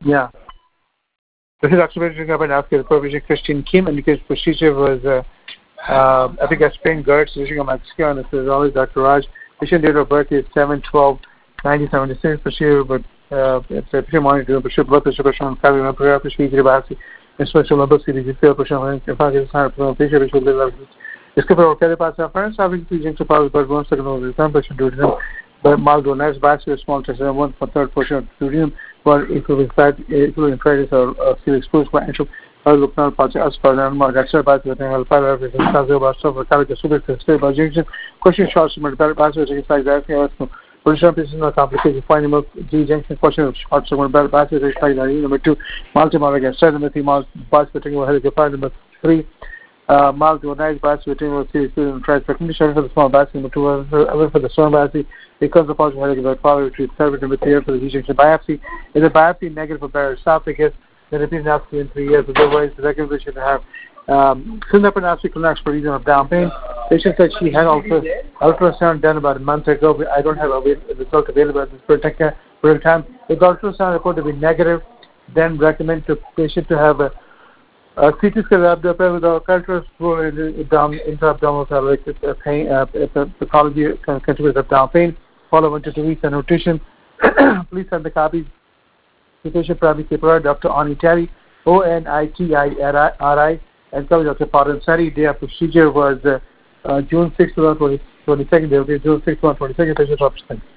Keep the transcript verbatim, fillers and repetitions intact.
Yeah. This is oxygen carbon after the provision Christine Kim, and because procedure was uh, uh, epigastric GERD, solution of Mexico, and this is always Doctor Raj. Patient date of birth is seven twelve nineteen seventy-six. Procedure, but uh, it's a patient monitoring procedure, blood pressure, pressure on cardiac, prayer, procedure, biopsy, and special level C D G, fail pressure on the patient, which will be level. Discover or carry parts of friends, having three jinx of power, but one second over the time, patient duty, but mild or nice biopsy, small test, and one for third portion of duty. For including fat, including prejudice or serious exposed by actual local parts of aspirin, extra parts of the paragraph, and Sazo about stuff, or carried the super stable junction. Question short, some of the paragraphs, which is like that. Position is not complicated. Finding out G junction question of short, some of the paragraphs, which is like that. Number two, multi-molar gas, number three, multi parts between helicopter. Number three, uh, multi-organized parts between what serious and tries for condition for the small battery. Number two, other for the small battery. Because the positive helicopter quality to service number three for the G junction biopsy. Is a biopsy negative for peristalticus? Then repeat biopsy in three years. Otherwise, the recommendation to have um, synaptonastoid clinics for reason of down pain. Patient said she had also ultrasound done about a month ago. But I don't have a result available at this particular time. If the ultrasound report to be negative, then recommend to patient to have a Uh, C T scan abdomen with our cultures for intra-abdominal pain, uh, pathology contributes abdominal pain. Follow one to two weeks and nutrition. Please send the copies to patient primary care Doctor Ani Terry, O N I T I R I, and cover Doctor Paran Sari. Their procedure was uh, uh, June sixth, twenty twenty-second. They will be June sixth, twenty twenty-second. Patient option.